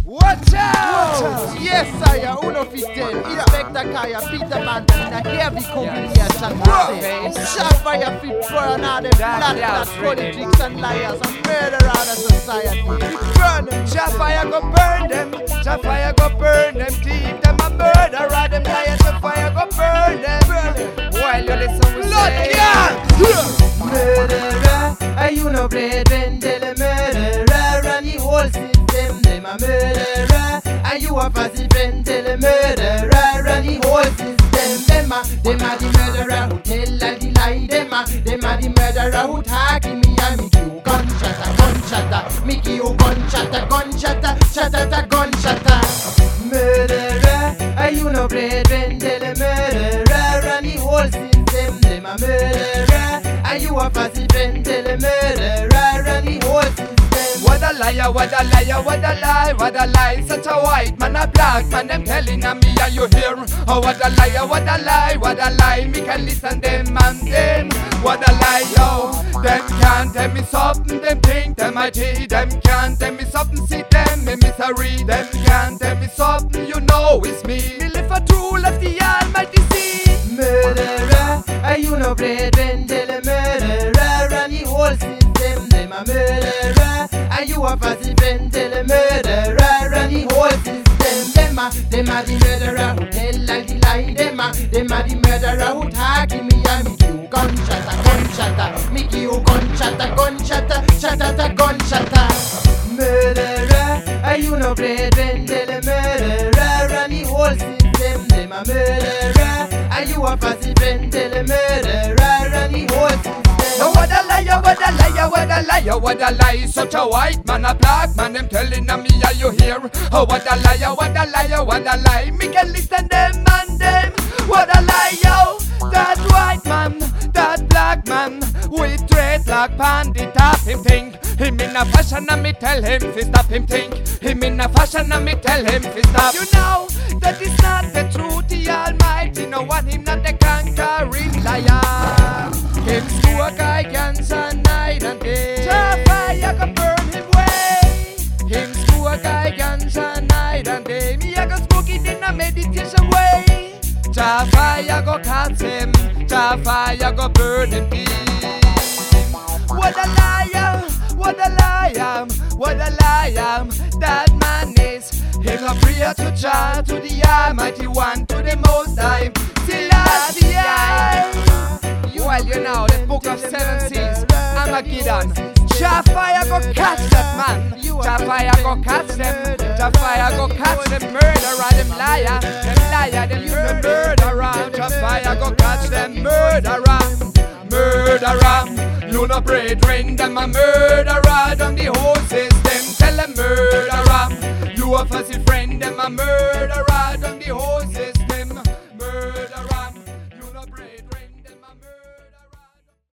Watch out! Yes, sire, uno fiten. Inspector Kaya, Peter Manton, in a heavy combination. Sapphire fit for another blood politics and liars and murder out of society. Burn them, Sapphire go burn them. Sapphire go burn them deep. Them a murderer, them liars, Sapphire go burn them. While you listen, we say, murderer, are you no brethren? Tell a murderer, and the whole system, them a murderer. Are you a fussy friend? Tell a murderer, and the whole system, them a the murderer who tell a the lie. Them a the murderer who talking me and me you gunshot, Mickey you gunshot, gunshot. Murderer, are you no brethren? Tell a murderer, and the whole system, them a murderer. Are you a fussy friend? Tell a murderer, and the whole system. What a liar, what a liar, what a lie, what a lie. Such a white man, a black man, them telling on me, are you hear? Oh, what a liar, what a lie, what a lie. Me can listen them and them. What a lie, yo. Them can't tell me something, them think them mighty. Them can't tell me something, see them in misery. Them can't tell me something, you know it's me. Me live a true left the almighty sea. Murderer, are you no brethren? Tell a murderer, and the whole system, them a murderer. Are you a fussy friend? Tell a murderer, and the whole system. Them a the murderer who tell a the lie. Them a the murderer who talking me and me you gunshot, Mickey you gunshot, gunshot. Murderer, are you no brethren? Tell a murderer, and the whole system, them a murderer. Are you a fussy friend? Tell a murderer, and the whole system. No, what a liar, what a liar, what a liar, what a lie. Such a white man, a black man, them telling on me, are you here? Oh, what a liar, what a liar, what a lie. Me can listen them and them. What a lie, yo. That white man, that black man, with dreadlock pan the top him think. Him in a fashion and me tell him to stop him think. Him in a fashion and me tell him to stop. You know that is not the truth, the Almighty. No one him not the conquering liar. Him screw a guy cancer night and day. Fire can burn him way. Him screw a guy cancer night and day. Me I go smoke it in a meditation way. Fire go catch him. Fire go burn him deep. What a liar, what a liar, what a liar. That man is. Him a prayer to Jah, to the Almighty One, to the Most High. Selassie. Well, you know, the book of 7 seas, Armageddon. Jah fire go catch that man. Jah fire go catch them. Jah fire go catch them murderer, them liar, them murderer. Jah fire go catch them murderer. You no brethren, them a murderer. Down the whole system, tell them murderer. You a fussy friend, them a murderer.